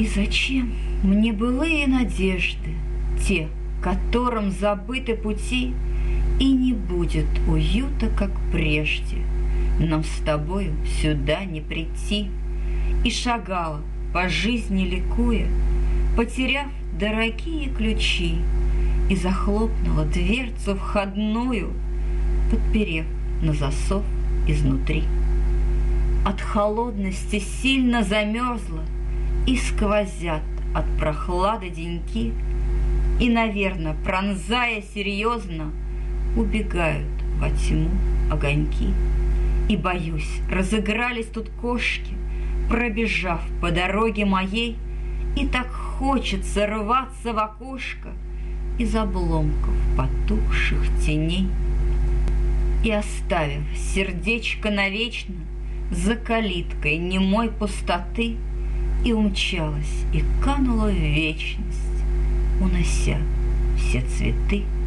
И зачем мне былые надежды, те, которым забыты пути, и не будет уюта, как прежде, нам с тобою сюда не прийти. И шагала, по жизни ликуя, потеряв дорогие ключи, и захлопнула дверцу входную, подперев на засов изнутри. От холодности сильно замерзла, и сквозят от прохлады деньки, и, наверно, пронзая серьезно, убегают во тьму огоньки. И, боюсь, разыгрались тут кошки, пробежав по дороге моей, и так хочется рваться в окошко из обломков потухших теней. И, оставив сердечко навечно за калиткой немой пустоты, и умчалась, и канула в вечность, унося все цветы.